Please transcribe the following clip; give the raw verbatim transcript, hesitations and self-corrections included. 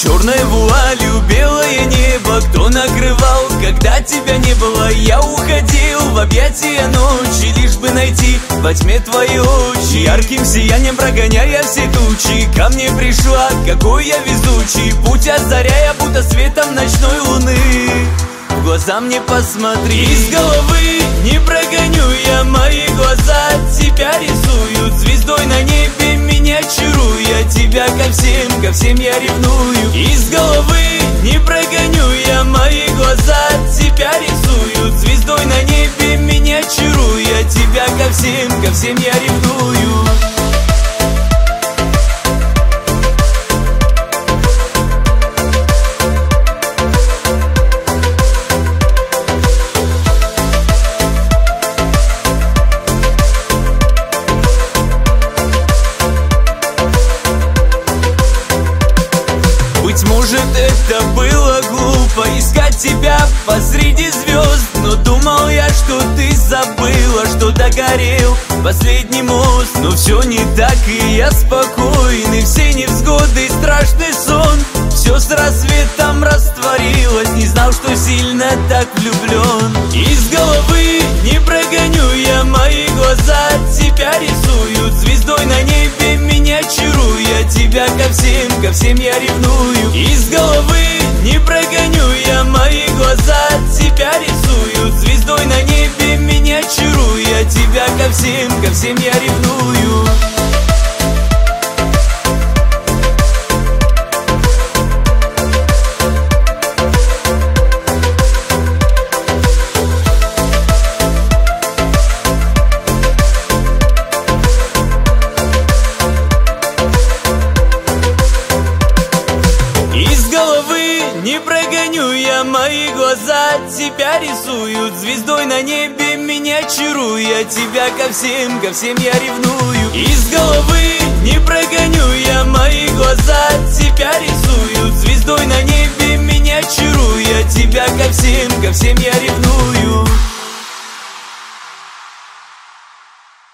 черной вуалью белое небо. Кто накрывал, когда тебя не было? Я уходил в объятия ночи, лишь бы найти во тьме твои очи. Ярким сиянием прогоняя все тучи, ко мне пришла, какой я везучий. Путь озаряя, будто светом ночной луны. В глаза мне посмотри, из головы не прогоню я. Мои глаза тебя рисуют звездой на небе, меня чаруя. Тебя ко всем, ко всем я ревную. Из головы не прогоню я. Мои глаза тебя рисуют звездой на небе, меня чаруя. Тебя ко всем, ко всем я ревную. Быть может, это было глупо искать тебя посреди звезд, но думал я, что ты забыла, что догорел последний мост. Но все не так, и я спокойный. Все невзгоды, страшный сон, все с рассветом растворилось. Не знал, что сильно так влюблен. Из головы не прогоню я. Мои глаза тебя рисуют звездой на небе, меня чаруя. Тебя ко всем, ко всем я ревную. Из головы не прогоню я. Мои глаза тебя рисуют звездой на небе, меня чаруя. Тебя ко всем, ко всем я ревную. Не прогоню я, мои глаза тебя рисуют звездой на небе, меня чаруя. Тебя ко всем, ко всем я ревную. Из головы не прогоню